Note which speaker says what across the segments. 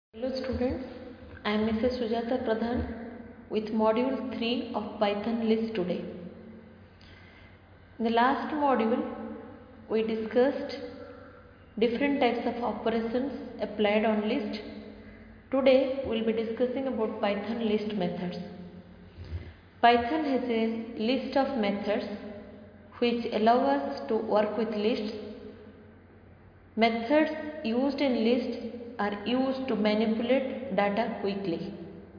Speaker 1: Hello students, I am Mrs. Sujata Pradhan with module 3 of Python list today. In the last module, we discussed different types of operations applied on list. Today, we will be discussing about Python list methods. Python has a list of methods which allow us to work with lists. Methods used in lists are used to manipulate data quickly.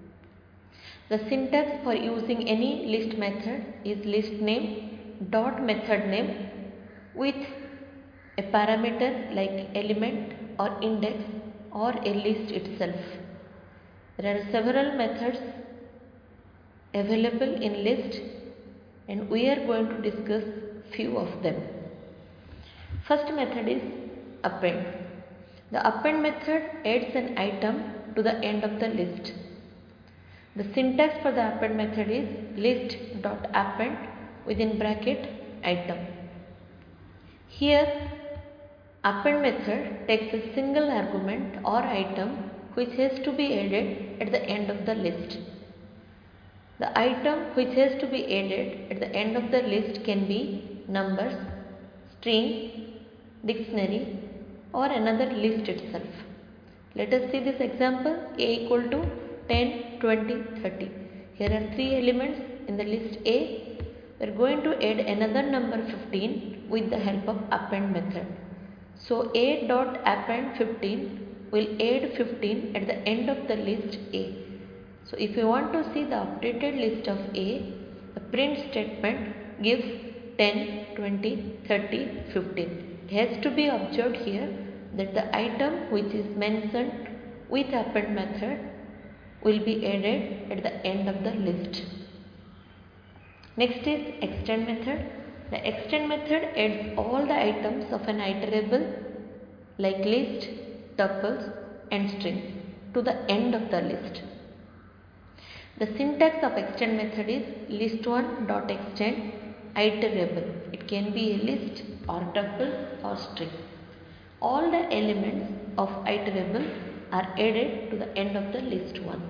Speaker 1: The syntax for using any list method is list name dot method name with a parameter like element or index or a list itself. There are several methods available in list and we are going to discuss few of them. First method is append. The append method adds an item to the end of the list. The syntax for the append method is list.append within bracket item. Here, append method takes a single argument or item which has to be added at the end of the list. The item which has to be added at the end of the list can be numbers, string, dictionary, or another list itself. Let us see this example. A equal to 10, 20, 30. Here are three elements in the list A. We are going to add another number 15 with the help of append method. So A dot append 15 will add 15 at the end of the list A. So if you want to see the updated list of A, the print statement gives 10, 20, 30, 15. It has to be observed here that the item which is mentioned with append method will be added at the end of the list. Next is extend method. The extend method adds all the items of an iterable like list, tuples and strings to the end of the list. The syntax of extend method is list1.extend iterable. It can be a list or tuple or string. All the elements of iterable are added to the end of the list 1.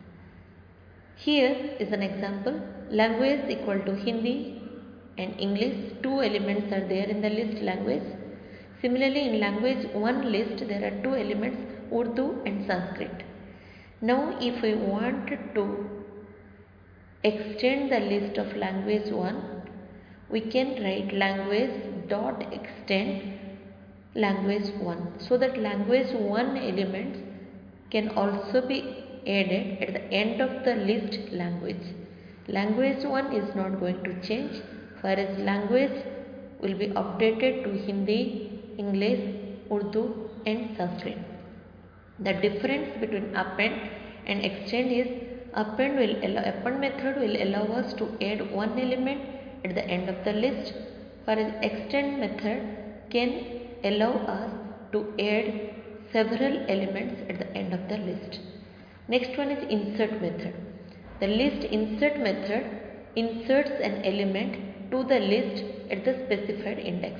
Speaker 1: Here is an example. Language equal to Hindi and English. Two elements are there in the list language. Similarly, in language 1 list there are two elements Urdu and Sanskrit. Now if we want to extend the list of language 1, we can write language dot extend language 1 so that language 1 elements can also be added at the end of the list language. Language 1 is not going to change, whereas language will be updated to Hindi, English, Urdu and Sanskrit. The difference between append and extend is append method will allow us to add one element at the end of the list, whereas extend method can allow us to add several elements at the end of the list. Next one is insert method. The list insert method inserts an element to the list at the specified index.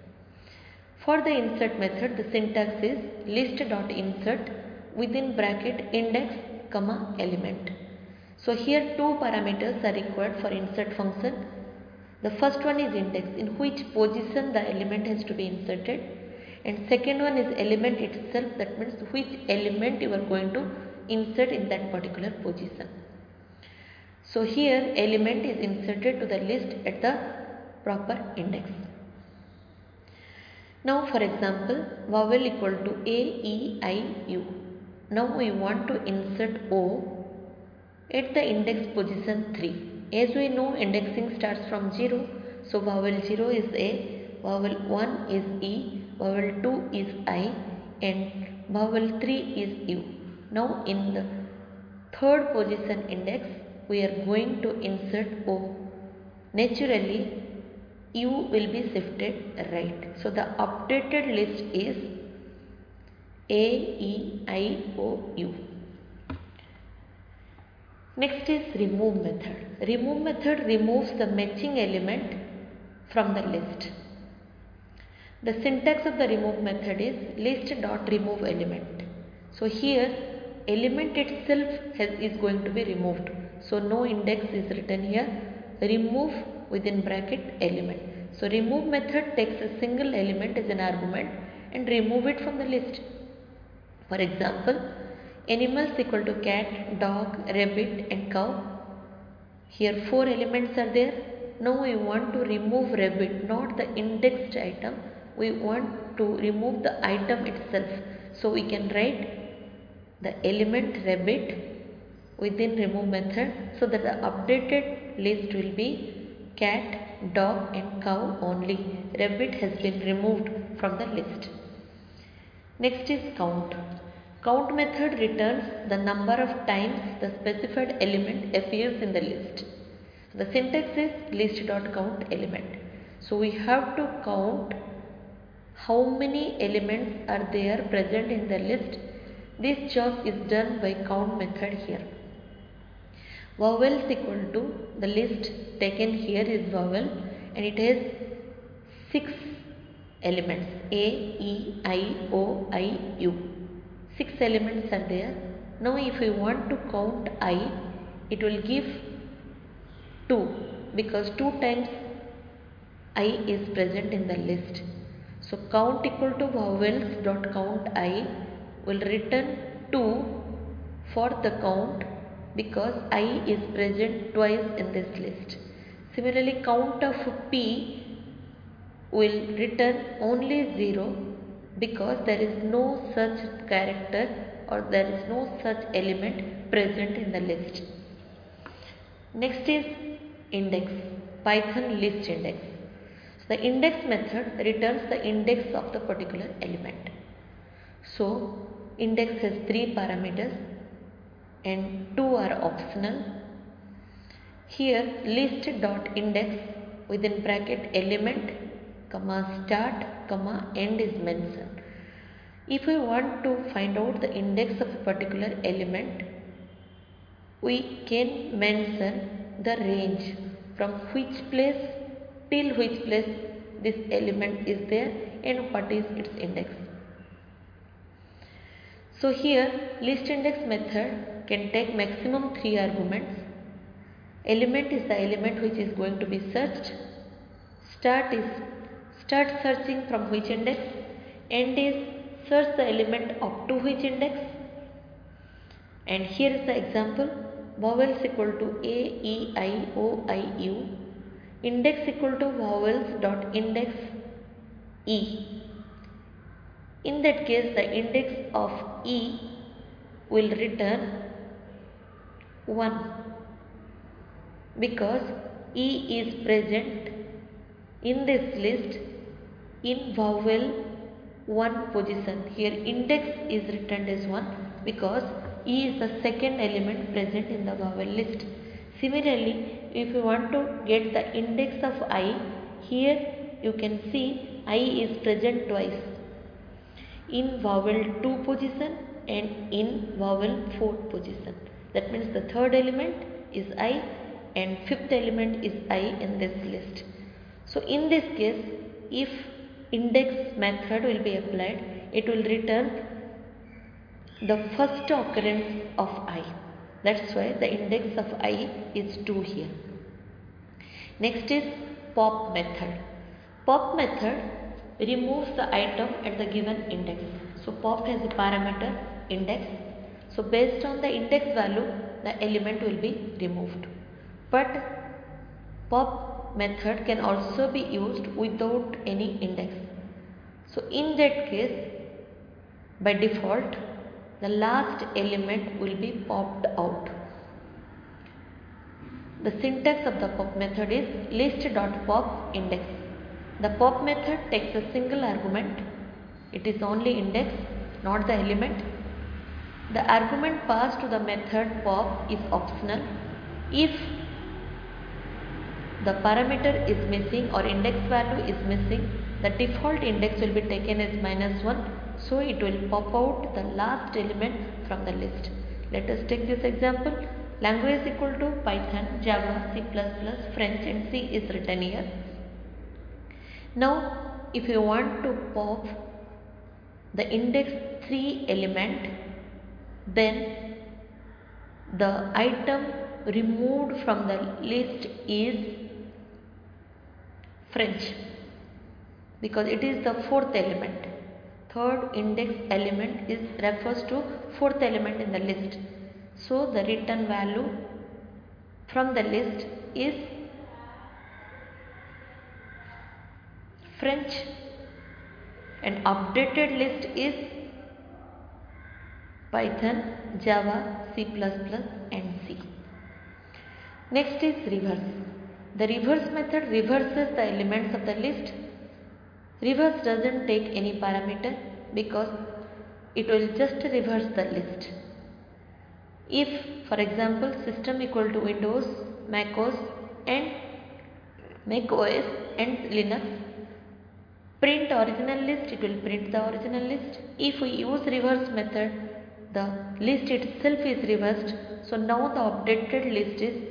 Speaker 1: For the insert method, the syntax is list.insert within bracket index, comma element. So here two parameters are required for insert function. The first one is index, in which position the element has to be inserted, and second one is element itself, that means which element you are going to insert in that particular position. So here element is inserted to the list at the proper index. Now for example, vowel equal to A, E, I, U. Now we want to insert O at the index position 3. As we know, indexing starts from 0. So vowel 0 is A, vowel 1 is E, vowel 2 is I and vowel 3 is U. Now in the third position index, we are going to insert O. Naturally, U will be shifted right. So the updated list is A, E, I, O, U. Next is remove method. Remove method removes the matching element from the list. The syntax of the remove method is list.remove element. So here element itself is going to be removed. So no index is written here. Remove within bracket element. So remove method takes a single element as an argument and remove it from the list. For example, animals equal to cat, dog, rabbit and cow. Here 4 elements are there. Now we want to remove rabbit, not the indexed item. We want to remove the item itself. So we can write the element rabbit within remove method, so that the updated list will be cat, dog and cow only. Rabbit has been removed from the list. Next is count. Count method returns the number of times the specified element appears in the list. The syntax is list.count element. So we have to count how many elements are there present in the list. This job is done by count method here. Vowels equal to the list taken here is vowel and it has 6 elements A, E, I, O, I, U. 6 elements are there. Now if we want to count I, it will give 2 because 2 times I is present in the list. So count equal to vowels dot count I will return 2 for the count because I is present twice in this list. Similarly, count of P will return only 0 because there is no such character or there is no such element present in the list. Next is index, Python list index. So the index method returns the index of the particular element. So index has 3 parameters and 2 are optional. Here list.index within bracket element comma start comma end is mentioned. If we want to find out the index of a particular element, we can mention the range from which place till which place this element is there and what is its index. So here list index method can take maximum 3 arguments. Element is the element which is going to be searched. Start is start searching from which index. End is search the element up to which index. And here is the example. Vowels equal to A, E, I, O, I, U. Index equal to vowels dot index E. In that case, the index of E will return 1 because E is present in this list in vowel 1 position. Here index is returned as 1 because E is the second element present in the vowel list. Similarly, if you want to get the index of I, here you can see I is present twice in vowel 2 position and in vowel 4 position. That means the third element is I and fifth element is I in this list. So in this case, if index method will be applied, it will return the first occurrence of I. That's why the index of I is 2 here. Next is pop method. Pop method removes the item at the given index. So pop has a parameter index. So based on the index value, the element will be removed. But pop method can also be used without any index. So in that case, by default, the last element will be popped out. The syntax of the pop method is list.pop index. The pop method takes a single argument. It is only index, not the element. The argument passed to the method pop is optional. If the parameter is missing or index value is missing, the default index will be taken as -1. So it will pop out the last element from the list. Let us take this example. Language equal to Python, Java, C++, French and C is written here. Now if you want to pop the index 3 element then the item removed from the list is French, because it is the fourth element. Third index element refers to fourth element in the list. So the return value from the list is French, and updated list is Python, Java, C++ and C. Next is reverse. The reverse method reverses the elements of the list. Reverse doesn't take any parameter because it will just reverse the list. If, for example, system equal to Windows, Mac OS and Linux, print original list, it will print the original list. If we use reverse method, the list itself is reversed. So now the updated list is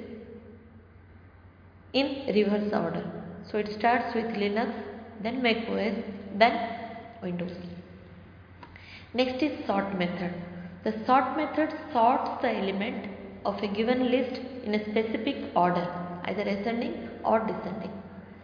Speaker 1: in reverse order. So it starts with Linux, then Mac OS, then Windows. Next is sort method. The sort method sorts the element of a given list in a specific order, either ascending or descending.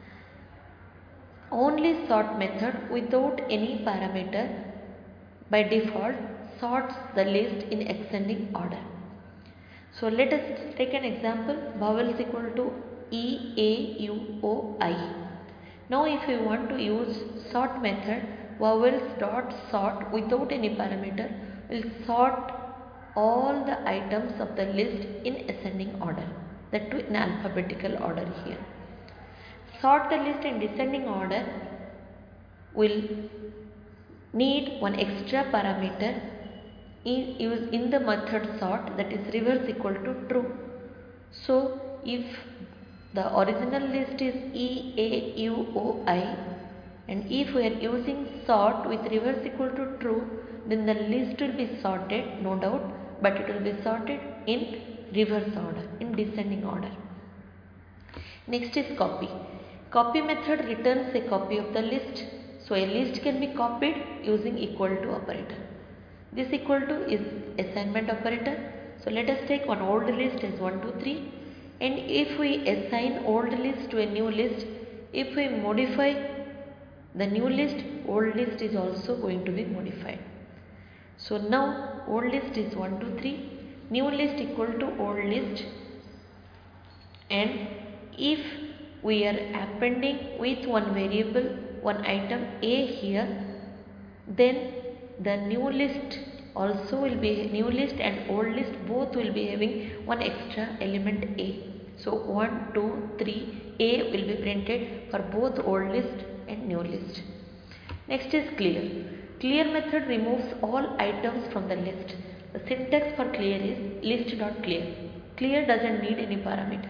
Speaker 1: Only sort method without any parameter by default sorts the list in ascending order. So let us take an example. Vowels equal to E, A, U, O, I. Now if we want to use sort method, vowels dot sort without any parameter will sort all the items of the list in ascending order, that too in alphabetical order here. Sort the list in descending order will need one extra parameter in the method sort, that is reverse equal to true. So if the original list is E, A, U, O, I, and if we are using sort with reverse equal to true, then the list will be sorted, no doubt, but it will be sorted in reverse order, in descending order. Next is copy. Copy method returns a copy of the list. So a list can be copied using equal to operator. This equal to is assignment operator. So let us take one old list as 1, 2, 3. And if we assign old list to a new list, if we modify the new list, old list is also going to be modified. So now old list is 1, 2, 3, new list equal to old list, and if we are appending with one variable, one item A here, then the new list also will be, new list and old list both will be having one extra element A. So 1, 2, 3, A will be printed for both old list and new list. Next is clear. Clear method removes all items from the list. The syntax for clear is list.clear. Clear doesn't need any parameter.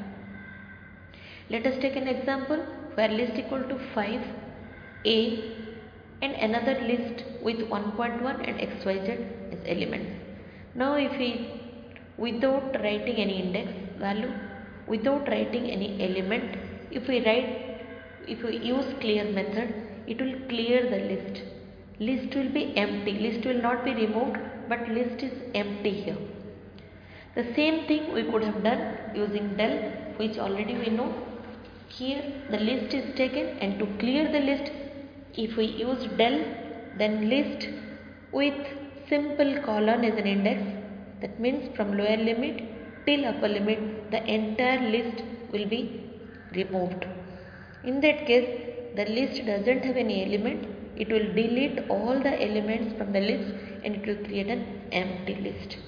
Speaker 1: Let us take an example where list equal to 5, A, and another list with 1.1 and XYZ as elements. Now if we, without writing any index value, without writing any element, if we use clear method, it will clear the list. List will be empty. List will not be removed, but list is empty here. The same thing we could have done using del, which already we know. Here the list is taken, and to clear the list, if we use del, then list with simple colon as an index, that means from lower limit till upper limit, the entire list will be removed. In that case, the list doesn't have any element. It will delete all the elements from the list and it will create an empty list.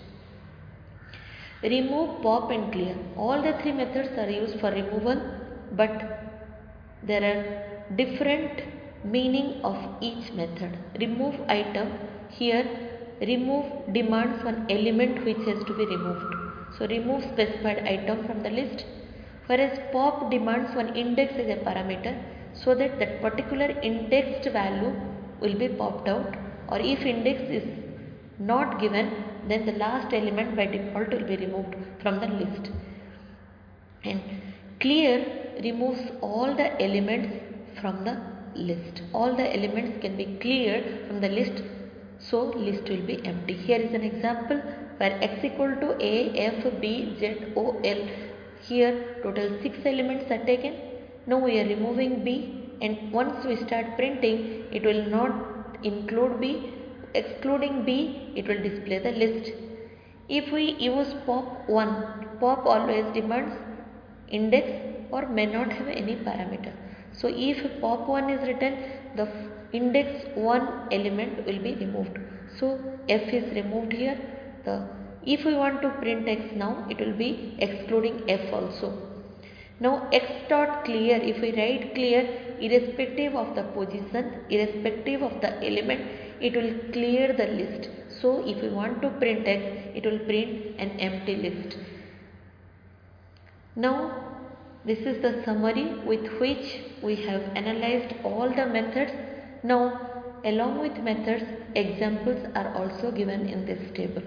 Speaker 1: Remove, pop and clear. All the three methods are used for removal, but there are different meaning of each method. Remove item, here remove demands one element which has to be removed. So remove specified item from the list, whereas pop demands one index as a parameter, so that that particular indexed value will be popped out, or if index is not given, then the last element by default will be removed from the list. And clear removes all the elements from the list. All the elements can be cleared from the list, so list will be empty. Here is an example where x equal to a, f, b, z, o, l. Here total 6 elements are taken. Now we are removing b, and once we start printing, it will not include b. Excluding b, it will display the list. If we use pop1, pop always demands index or may not have any parameter. So if pop1 is written, the index 1 element will be removed. So f is removed here. If we want to print x now, it will be excluding f also. Now x dot clear, if we write clear, irrespective of the position, irrespective of the element, it will clear the list. So if we want to print x, it will print an empty list. Now this is the summary with which we have analyzed all the methods. Now along with methods, examples are also given in this table.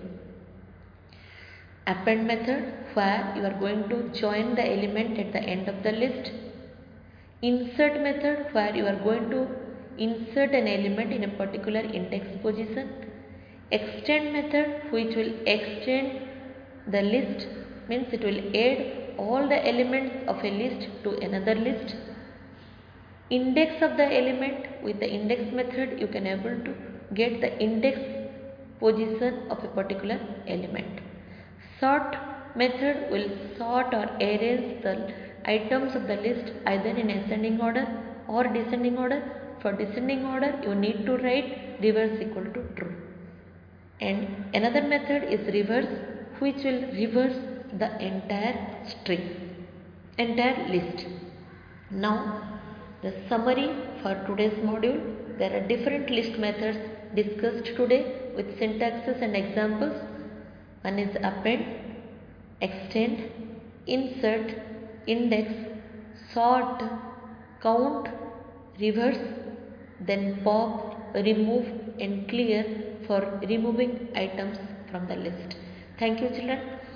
Speaker 1: Append method, where you are going to join the element at the end of the list. Insert method, where you are going to insert an element in a particular index position. Extend method, which will extend the list, means it will add all the elements of a list to another list. Index of the element, with the index method you can able to get the index position of a particular element. Sort method will sort or arrange the items of the list either in ascending order or descending order. For descending order, you need to write reverse equal to true. And another method is reverse, which will reverse the entire string, entire list. Now the summary for today's module. There are different list methods discussed today with syntaxes and examples. One is append, extend, insert, index, sort, count, reverse, then pop, remove and clear for removing items from the list. Thank you children.